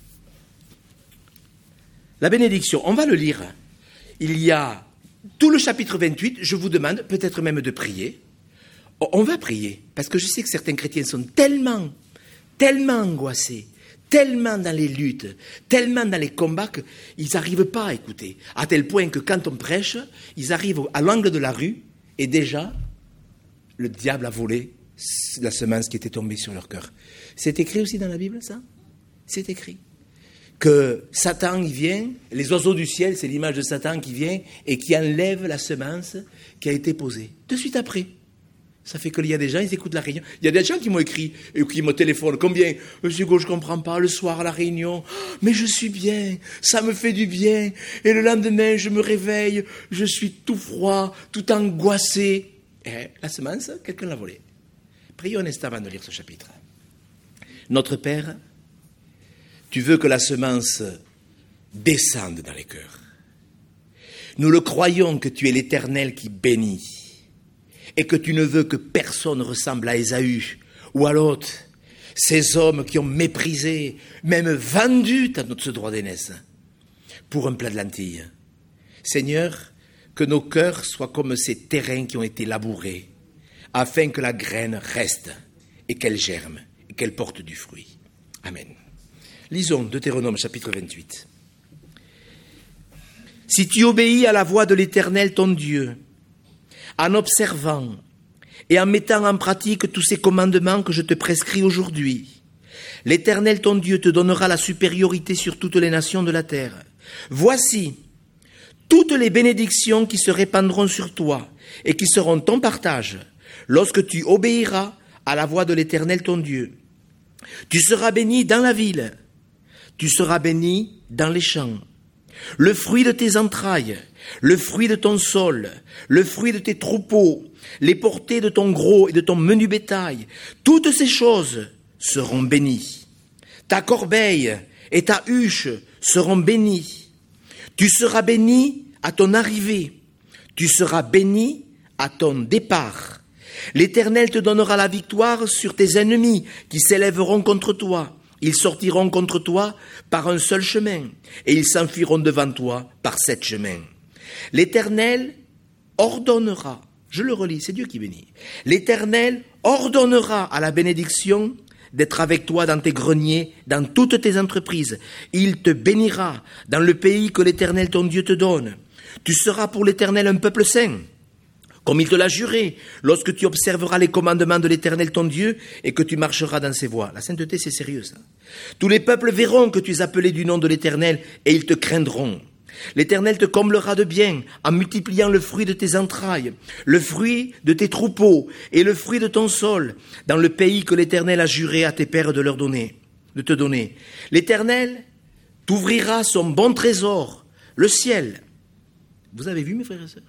La bénédiction, on va le lire. Il y a tout le chapitre 28, je vous demande peut-être même de prier. On va prier, parce que je sais que certains chrétiens sont tellement angoissés, tellement dans les luttes, tellement dans les combats qu'ils n'arrivent pas à écouter. À tel point que quand on prêche, ils arrivent à l'angle de la rue et déjà, le diable a volé la semence qui était tombée sur leur cœur. C'est écrit aussi dans la Bible, ça? C'est écrit. Que Satan, il vient, les oiseaux du ciel, c'est l'image de Satan qui vient et qui enlève la semence qui a été posée. De suite après. Ça fait qu'il y a des gens, ils écoutent la réunion. Il y a des gens qui m'ont écrit et qui me téléphonent. Combien? Monsieur Hugo, je ne comprends pas. Le soir à la réunion, mais je suis bien. Ça me fait du bien. Et le lendemain, je me réveille. Je suis tout froid, tout angoissé. Et la semence, quelqu'un l'a volée. Prions un instant avant de lire ce chapitre. Notre Père, tu veux que la semence descende dans les cœurs. Nous le croyons que tu es l'Éternel qui bénit. Et que tu ne veux que personne ressemble à Ésaü ou à l'autre, ces hommes qui ont méprisé, même vendu ce droit d'aînesse pour un plat de lentilles. Seigneur, que nos cœurs soient comme ces terrains qui ont été labourés, afin que la graine reste et qu'elle germe et qu'elle porte du fruit. Amen. Lisons Deutéronome chapitre 28. Si tu obéis à la voix de l'Éternel ton Dieu, en observant et en mettant en pratique tous ces commandements que je te prescris aujourd'hui, l'Éternel ton Dieu te donnera la supériorité sur toutes les nations de la terre. Voici toutes les bénédictions qui se répandront sur toi et qui seront ton partage lorsque tu obéiras à la voix de l'Éternel ton Dieu. Tu seras béni dans la ville, tu seras béni dans les champs. Le fruit de tes entrailles, le fruit de ton sol, le fruit de tes troupeaux, les portées de ton gros et de ton menu bétail, toutes ces choses seront bénies. Ta corbeille et ta huche seront bénies. Tu seras béni à ton arrivée, tu seras béni à ton départ. L'Éternel te donnera la victoire sur tes ennemis qui s'élèveront contre toi. Ils sortiront contre toi par un seul chemin, et ils s'enfuiront devant toi par 7 chemins. L'Éternel ordonnera, je le relis, c'est Dieu qui bénit. L'Éternel ordonnera à la bénédiction d'être avec toi dans tes greniers, dans toutes tes entreprises. Il te bénira dans le pays que l'Éternel ton Dieu te donne. Tu seras pour l'Éternel un peuple saint, comme il te l'a juré, lorsque tu observeras les commandements de l'Éternel ton Dieu et que tu marcheras dans ses voies. La sainteté, c'est sérieux, ça. Tous les peuples verront que tu es appelé du nom de l'Éternel et ils te craindront. L'Éternel te comblera de bien en multipliant le fruit de tes entrailles, le fruit de tes troupeaux et le fruit de ton sol, dans le pays que l'Éternel a juré à tes pères de te donner. L'Éternel t'ouvrira son bon trésor, le ciel. Vous avez vu, mes frères et sœurs?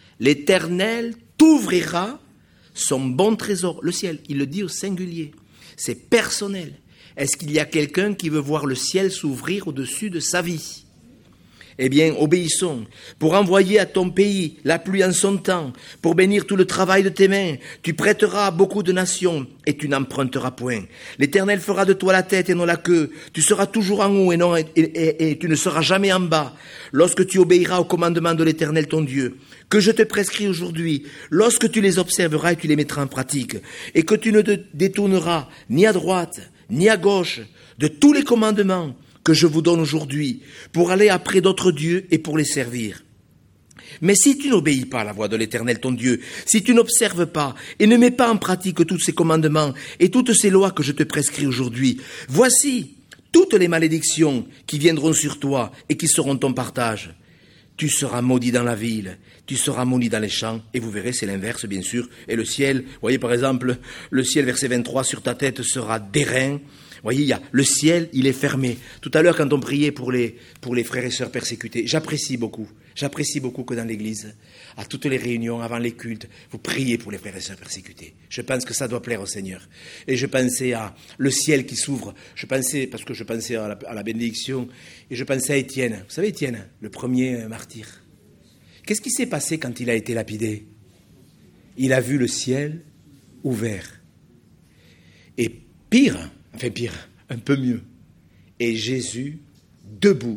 L'Éternel t'ouvrira son bon trésor, le ciel. Il le dit au singulier. C'est personnel. Est-ce qu'il y a quelqu'un qui veut voir le ciel s'ouvrir au-dessus de sa vie? Eh bien, obéissons, pour envoyer à ton pays la pluie en son temps, pour bénir tout le travail de tes mains. Tu prêteras à beaucoup de nations et tu n'emprunteras point. L'Éternel fera de toi la tête et non la queue. Tu seras toujours en haut et tu ne seras jamais en bas. Lorsque tu obéiras au commandement de l'Éternel ton Dieu, que je te prescris aujourd'hui, lorsque tu les observeras et tu les mettras en pratique, et que tu ne te détourneras ni à droite ni à gauche de tous les commandements que je vous donne aujourd'hui, pour aller après d'autres dieux et pour les servir. Mais si tu n'obéis pas à la voix de l'Éternel ton Dieu, si tu n'observes pas et ne mets pas en pratique tous ces commandements et toutes ces lois que je te prescris aujourd'hui, voici toutes les malédictions qui viendront sur toi et qui seront ton partage. Tu seras maudit dans la ville, tu seras maudit dans les champs, et vous verrez, c'est l'inverse, bien sûr. Et le ciel, vous voyez par exemple, le ciel, verset 23, sur ta tête sera d'airain. Vous voyez, le ciel, il est fermé. Tout à l'heure, quand on priait pour les frères et sœurs persécutés, j'apprécie beaucoup que dans l'Église, à toutes les réunions, avant les cultes, vous priez pour les frères et sœurs persécutés. Je pense que ça doit plaire au Seigneur. Et je pensais à le ciel qui s'ouvre. Je pensais à la bénédiction, et je pensais à Étienne. Vous savez, Étienne, le premier martyr. Qu'est-ce qui s'est passé quand il a été lapidé? Il a vu le ciel ouvert. Et pire, un peu mieux. Et Jésus, debout,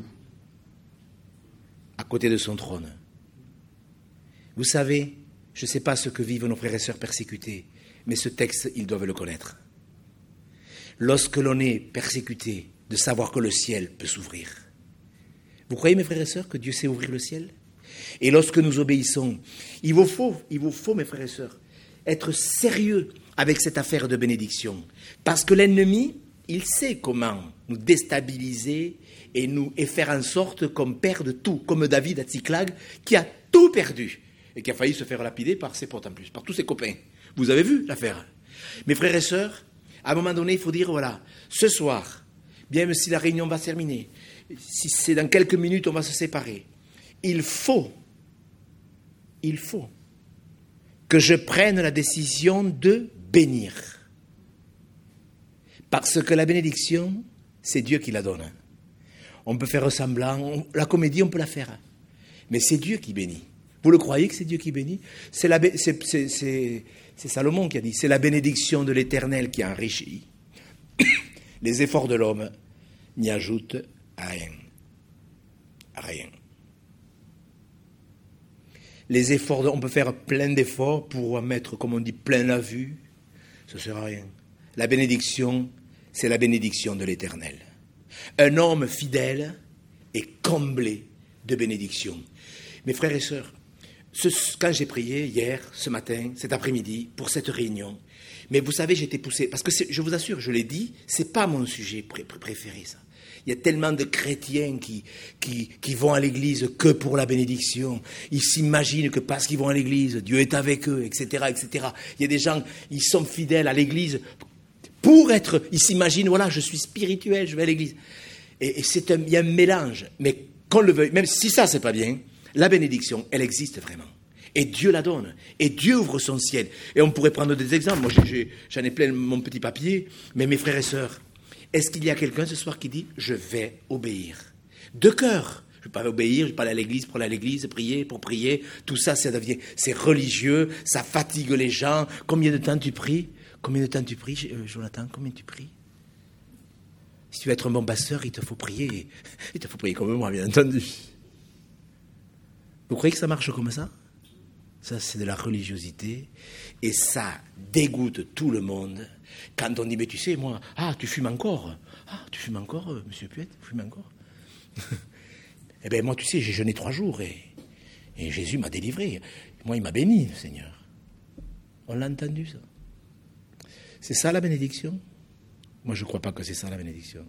à côté de son trône. Vous savez, je ne sais pas ce que vivent nos frères et sœurs persécutés, mais ce texte, ils doivent le connaître. Lorsque l'on est persécuté, de savoir que le ciel peut s'ouvrir. Vous croyez, mes frères et sœurs, que Dieu sait ouvrir le ciel? Et lorsque nous obéissons, il vous faut, mes frères et sœurs, être sérieux avec cette affaire de bénédiction. Parce que l'ennemi, il sait comment nous déstabiliser et faire en sorte qu'on perde tout, comme David à Tsiklag, qui a tout perdu et qui a failli se faire lapider par ses potes en plus, par tous ses copains. Vous avez vu l'affaire? Mes frères et sœurs, à un moment donné, il faut dire, voilà, ce soir, bien si la réunion va se terminer, si c'est dans quelques minutes, on va se séparer, il faut que je prenne la décision de bénir. Parce que la bénédiction, c'est Dieu qui la donne. On peut faire semblant, la comédie, on peut la faire. Mais c'est Dieu qui bénit. Vous le croyez que c'est Dieu qui bénit? C'est Salomon qui a dit, c'est la bénédiction de l'Éternel qui enrichit. Les efforts de l'homme n'y ajoutent rien. Rien. Les efforts, on peut faire plein d'efforts pour mettre, comme on dit, plein la vue. Ce ne sera rien. La bénédiction, c'est la bénédiction de l'Éternel. Un homme fidèle est comblé de bénédictions. Mes frères et sœurs, quand j'ai prié hier, ce matin, cet après-midi, pour cette réunion, mais vous savez, j'étais poussé, parce que je vous assure, je l'ai dit, ce n'est pas mon sujet préféré, ça. Il y a tellement de chrétiens qui vont à l'église que pour la bénédiction. Ils s'imaginent que parce qu'ils vont à l'église, Dieu est avec eux, etc., etc. Il y a des gens, ils sont fidèles à l'église ils s'imaginent, voilà, je suis spirituel, je vais à l'église. Et il y a un mélange. Mais qu'on le veuille, même si ça, c'est pas bien, la bénédiction, elle existe vraiment. Et Dieu la donne. Et Dieu ouvre son ciel. Et on pourrait prendre des exemples. Moi, j'en ai plein mon petit papier. Mais mes frères et sœurs, est-ce qu'il y a quelqu'un ce soir qui dit « Je vais obéir » de cœur? Je ne vais pas obéir, je ne vais pas aller à l'église pour aller à l'église, prier pour prier. Tout ça, c'est religieux, ça fatigue les gens. Combien de temps tu pries? Combien de temps tu pries, Jonathan? Combien tu pries? Si tu veux être un bon pasteur, il te faut prier. Il te faut prier comme moi, bien entendu. Vous croyez que ça marche comme ça? Ça, c'est de la religiosité. Et ça dégoûte tout le monde. Quand on dit, mais tu sais, moi, tu fumes encore? Tu fumes encore, monsieur Puette? Tu fumes encore? Eh bien, moi, tu sais, j'ai jeûné 3 jours et Jésus m'a délivré. Moi, il m'a béni, le Seigneur. On l'a entendu, ça. C'est ça, la bénédiction? Moi, je ne crois pas que c'est ça, la bénédiction.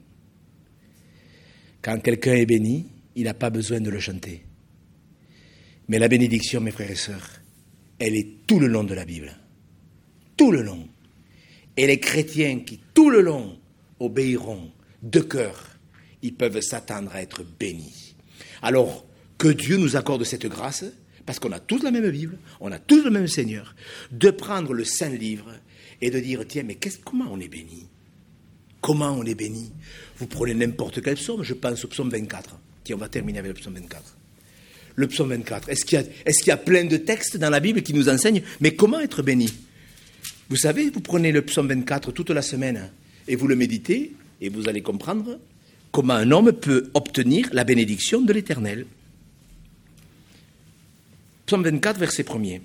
Quand quelqu'un est béni, il n'a pas besoin de le chanter. Mais la bénédiction, mes frères et sœurs, elle est tout le long de la Bible. Tout le long. Et les chrétiens qui, tout le long, obéiront de cœur, ils peuvent s'attendre à être bénis. Alors, que Dieu nous accorde cette grâce, parce qu'on a tous la même Bible, on a tous le même Seigneur, de prendre le Saint Livre et de dire, tiens, mais comment on est béni? Comment on est béni? Vous prenez n'importe quel psaume, je pense au psaume 24. Tiens, on va terminer avec le psaume 24. Le psaume 24, est-ce qu'il y a plein de textes dans la Bible qui nous enseignent, mais comment être béni? Vous savez, vous prenez le psaume 24 toute la semaine et vous le méditez, et vous allez comprendre comment un homme peut obtenir la bénédiction de l'Éternel. Psaume 24, verset 1er.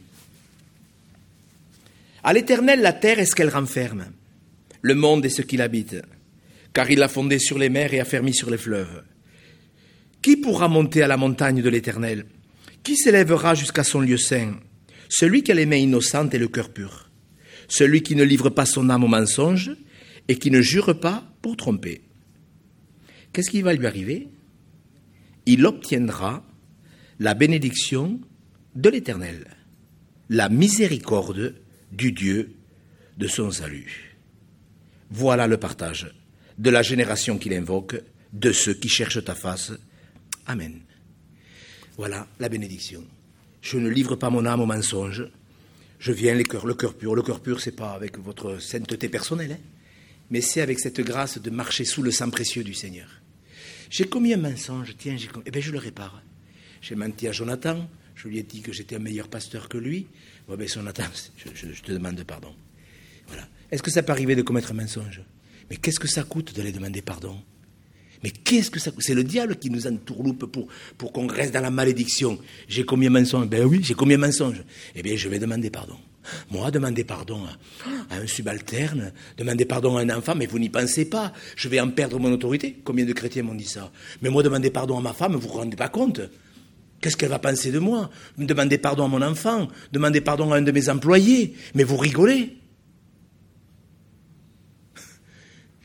À l'Éternel, la terre est ce qu'elle renferme, le monde est ce qu'il habite, car il l'a fondé sur les mers et affermi sur les fleuves. Qui pourra monter à la montagne de l'Éternel? Qui s'élèvera jusqu'à son lieu saint? Celui qui a les mains innocentes et le cœur pur. Celui qui ne livre pas son âme au mensonge et qui ne jure pas pour tromper. Qu'est-ce qui va lui arriver? Il obtiendra la bénédiction de l'Éternel, la miséricorde du Dieu de son salut. Voilà le partage de la génération qu'il invoque, de ceux qui cherchent ta face. Amen. Voilà la bénédiction. Je ne livre pas mon âme au mensonge. Je viens le cœur pur. Le cœur pur, c'est pas avec votre sainteté personnelle, mais c'est avec cette grâce de marcher sous le sang précieux du Seigneur. J'ai commis un mensonge, tiens, eh bien je le répare. J'ai menti à Jonathan, je lui ai dit que j'étais un meilleur pasteur que lui. Bon, ben Jonathan, je te demande pardon. Voilà. Est-ce que ça peut arriver de commettre un mensonge? Mais qu'est-ce que ça coûte d'aller demander pardon? Mais qu'est-ce que ça coûte? C'est le diable qui nous entourloupe pour qu'on reste dans la malédiction. J'ai commis un mensonge? Ben oui, j'ai commis un mensonge. Eh bien, je vais demander pardon. Moi, demander pardon à un subalterne, demander pardon à un enfant, mais vous n'y pensez pas. Je vais en perdre mon autorité. Combien de chrétiens m'ont dit ça? Mais moi, demander pardon à ma femme, vous ne vous rendez pas compte? Qu'est-ce qu'elle va penser de moi? Demander pardon à mon enfant, demander pardon à un de mes employés. Mais vous rigolez.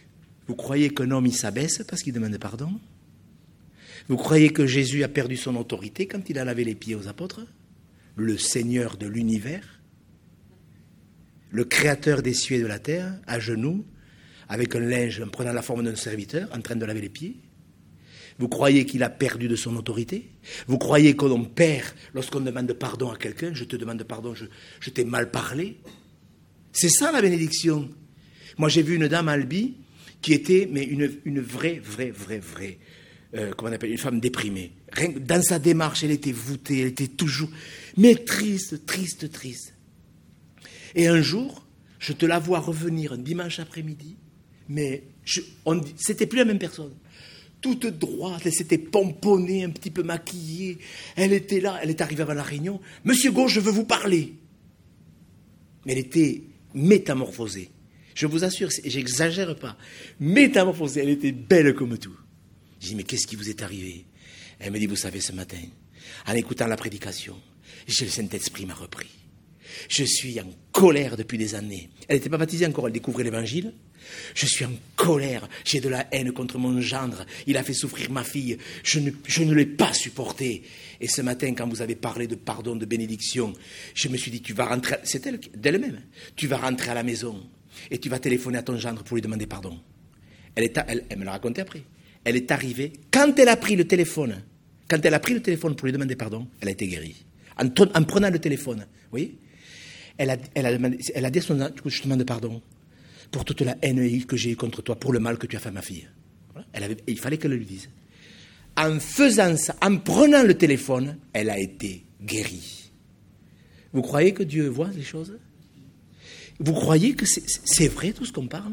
Vous croyez qu'un homme, il s'abaisse parce qu'il demande pardon? Vous croyez que Jésus a perdu son autorité quand il a lavé les pieds aux apôtres? Le Seigneur de l'univers, le Créateur des cieux et de la terre, à genoux, avec un linge, en prenant la forme d'un serviteur, en train de laver les pieds? Vous croyez qu'il a perdu de son autorité? Vous croyez qu'on perd lorsqu'on demande pardon à quelqu'un? Je te demande pardon, je t'ai mal parlé. C'est ça la bénédiction. Moi j'ai vu une dame à Albi qui était mais une vraie, comment on appelle, une femme déprimée. Dans sa démarche, elle était voûtée, elle était toujours, mais triste. Et un jour, je te la vois revenir un dimanche après-midi, mais c'était plus la même personne. Toute droite, elle s'était pomponnée, un petit peu maquillée. Elle était là, elle est arrivée avant la réunion. « Monsieur Gauche, je veux vous parler. » Mais elle était métamorphosée. Je vous assure, j'exagère pas. Métamorphosée, elle était belle comme tout. Je dis, mais qu'est-ce qui vous est arrivé? Elle me dit, vous savez, ce matin, en écoutant la prédication, le Saint-Esprit m'a repris. Je suis en colère depuis des années. Elle n'était pas baptisée encore, elle découvrait l'Évangile. Je suis en colère, j'ai de la haine contre mon gendre. Il a fait souffrir ma fille, je ne l'ai pas supporté. Et ce matin, quand vous avez parlé de pardon, de bénédiction, je me suis dit, tu vas rentrer, c'est elle d'elle-même, tu vas rentrer à la maison et tu vas téléphoner à ton gendre pour lui demander pardon. Elle me l'a raconté après. Elle est arrivée, quand elle a pris le téléphone pour lui demander pardon, elle a été guérie. En prenant le téléphone, vous voyez, elle a dit à son gendre, je te demande pardon pour toute la haine que j'ai eue contre toi, pour le mal que tu as fait à ma fille. Voilà. Il fallait qu'elle le lui dise. En faisant ça, en prenant le téléphone, elle a été guérie. Vous croyez que Dieu voit les choses? Vous croyez que c'est vrai tout ce qu'on parle?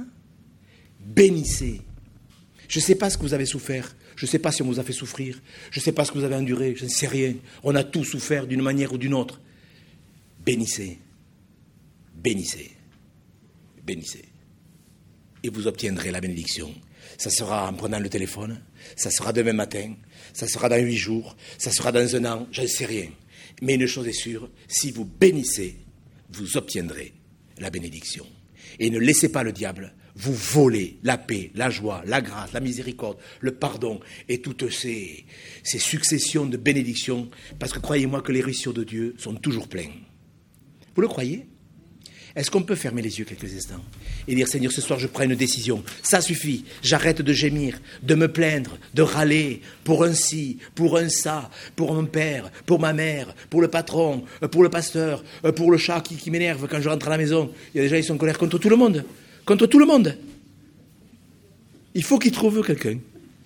Bénissez. Je ne sais pas ce que vous avez souffert. Je ne sais pas si on vous a fait souffrir. Je ne sais pas ce que vous avez enduré. Je ne sais rien. On a tous souffert d'une manière ou d'une autre. Bénissez. Bénissez. Bénissez. Et vous obtiendrez la bénédiction. Ça sera en prenant le téléphone, ça sera demain matin, ça sera dans 8 jours, ça sera dans 1 an, je ne sais rien. Mais une chose est sûre, si vous bénissez, vous obtiendrez la bénédiction. Et ne laissez pas le diable vous voler la paix, la joie, la grâce, la miséricorde, le pardon et toutes ces successions de bénédictions, parce que croyez-moi que les ruisseaux de Dieu sont toujours pleins. Vous le croyez ? Est-ce qu'on peut fermer les yeux quelques instants et dire, Seigneur, ce soir je prends une décision. Ça suffit, j'arrête de gémir, de me plaindre, de râler pour un ci, pour un ça, pour mon père, pour ma mère, pour le patron, pour le pasteur, pour le chat qui m'énerve quand je rentre à la maison. Il y a des gens qui sont en colère contre tout le monde. Contre tout le monde. Il faut qu'il trouve quelqu'un.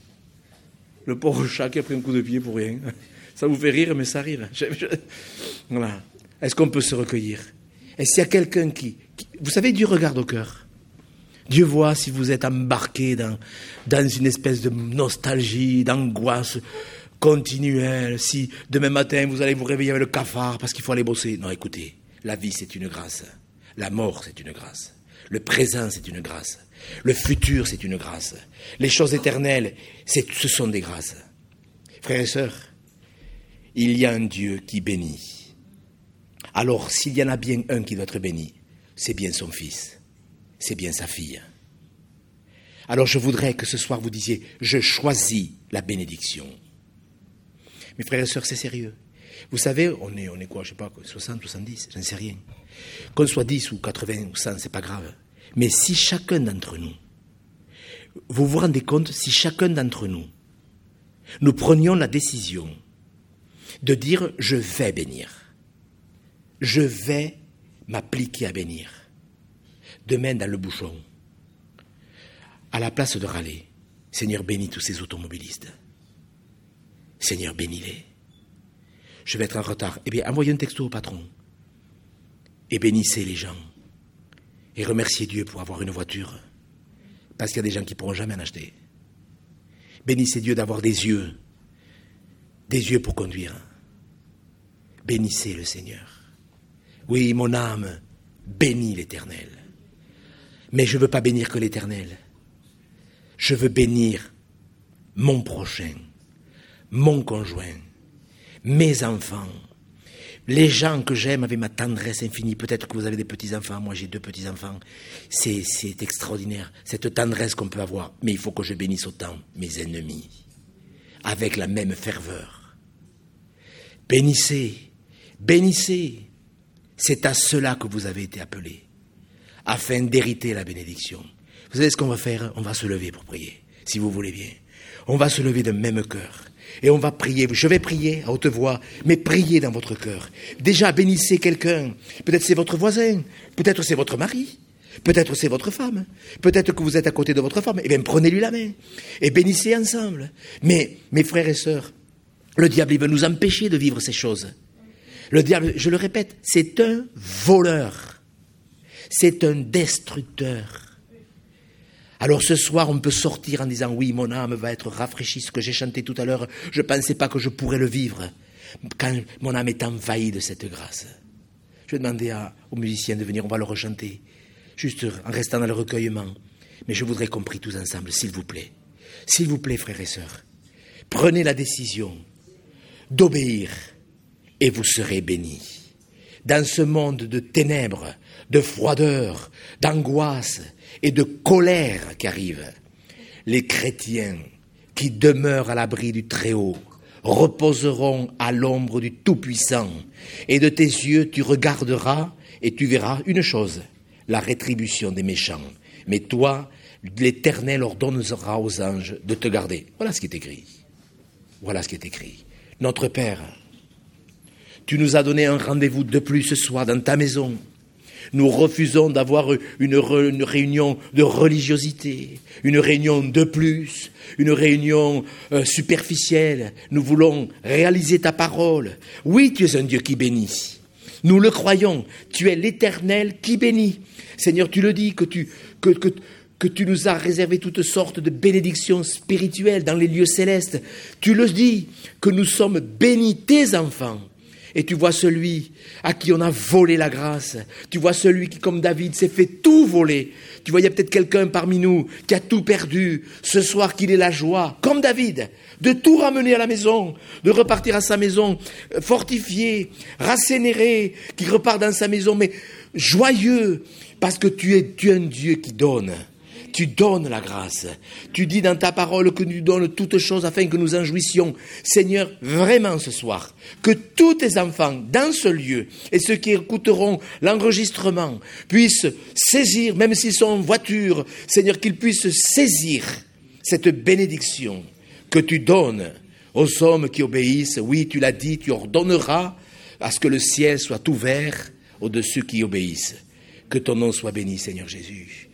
Le pauvre chat qui a pris un coup de pied pour rien. Ça vous fait rire, mais ça arrive. Voilà. Est-ce qu'on peut se recueillir ? Et s'il y a quelqu'un qui... Vous savez, Dieu regarde au cœur. Dieu voit si vous êtes embarqué dans une espèce de nostalgie, d'angoisse continuelle, si demain matin vous allez vous réveiller avec le cafard parce qu'il faut aller bosser. Non, écoutez, la vie c'est une grâce. La mort c'est une grâce. Le présent c'est une grâce. Le futur c'est une grâce. Les choses éternelles, ce sont des grâces. Frères et sœurs, il y a un Dieu qui bénit. Alors, s'il y en a bien un qui doit être béni, c'est bien son fils, c'est bien sa fille. Alors, je voudrais que ce soir vous disiez, je choisis la bénédiction. Mes frères et sœurs, c'est sérieux. Vous savez, on est quoi, je ne sais pas, 60, 70, j'en sais rien. Qu'on soit 10 ou 80 ou 100, c'est pas grave. Mais si chacun d'entre nous, vous vous rendez compte, si chacun d'entre nous, nous prenions la décision de dire, je vais bénir. Je vais m'appliquer à bénir. Demain, dans le bouchon, à la place de râler, Seigneur, bénis tous ces automobilistes. Seigneur, bénis-les. Je vais être en retard. Eh bien, envoyez un texto au patron. Et bénissez les gens. Et remerciez Dieu pour avoir une voiture. Parce qu'il y a des gens qui ne pourront jamais en acheter. Bénissez Dieu d'avoir des yeux pour conduire. Bénissez le Seigneur. Oui, mon âme bénit l'Éternel. Mais je ne veux pas bénir que l'Éternel. Je veux bénir mon prochain, mon conjoint, mes enfants. Les gens que j'aime avec ma tendresse infinie, peut-être que vous avez des petits-enfants, moi j'ai 2 petits-enfants, c'est extraordinaire, cette tendresse qu'on peut avoir. Mais il faut que je bénisse autant mes ennemis, avec la même ferveur. Bénissez, bénissez, c'est à cela que vous avez été appelés, afin d'hériter la bénédiction. Vous savez ce qu'on va faire? On va se lever pour prier, si vous voulez bien. On va se lever d'un même cœur. Et on va prier. Je vais prier à haute voix, mais priez dans votre cœur. Déjà, bénissez quelqu'un. Peut-être c'est votre voisin. Peut-être c'est votre mari. Peut-être c'est votre femme. Peut-être que vous êtes à côté de votre femme. Eh bien, prenez-lui la main. Et bénissez ensemble. Mais, mes frères et sœurs, le diable, il veut nous empêcher de vivre ces choses. Le diable, je le répète, c'est un voleur. C'est un destructeur. Alors ce soir, on peut sortir en disant « Oui, mon âme va être rafraîchie », ce que j'ai chanté tout à l'heure, je ne pensais pas que je pourrais le vivre quand mon âme est envahie de cette grâce. Je vais demander aux musiciens de venir, on va le rechanter, juste en restant dans le recueillement. Mais je voudrais qu'on prie tous ensemble, s'il vous plaît. S'il vous plaît, frères et sœurs, prenez la décision d'obéir et vous serez bénis. Dans ce monde de ténèbres, de froideur, d'angoisse et de colère qui arrive, les chrétiens qui demeurent à l'abri du Très-Haut reposeront à l'ombre du Tout-Puissant. Et de tes yeux, tu regarderas et tu verras une chose, la rétribution des méchants. Mais toi, l'Éternel ordonnera aux anges de te garder. Voilà ce qui est écrit. Voilà ce qui est écrit. Notre Père, tu nous as donné un rendez-vous de plus ce soir dans ta maison. Nous refusons d'avoir une réunion de religiosité, une réunion de plus, une réunion superficielle. Nous voulons réaliser ta parole. Oui, tu es un Dieu qui bénit. Nous le croyons. Tu es l'Éternel qui bénit. Seigneur, tu le dis que tu nous as réservé toutes sortes de bénédictions spirituelles dans les lieux célestes. Tu le dis que nous sommes bénis, tes enfants. Et tu vois celui à qui on a volé la grâce. Tu vois celui qui, comme David, s'est fait tout voler. Tu vois, il y a peut-être quelqu'un parmi nous qui a tout perdu. Ce soir, qu'il ait la joie, comme David, de tout ramener à la maison, de repartir à sa maison fortifié, rassénéré, qui repart dans sa maison, mais joyeux, parce que tu es un Dieu qui donne. Tu donnes la grâce. Tu dis dans ta parole que tu donnes toutes choses afin que nous en jouissions. Seigneur, vraiment ce soir, que tous tes enfants dans ce lieu et ceux qui écouteront l'enregistrement puissent saisir, même s'ils sont en voiture, Seigneur, qu'ils puissent saisir cette bénédiction que tu donnes aux hommes qui obéissent. Oui, tu l'as dit, tu ordonneras à ce que le ciel soit ouvert au-dessus qui obéissent. Que ton nom soit béni, Seigneur Jésus.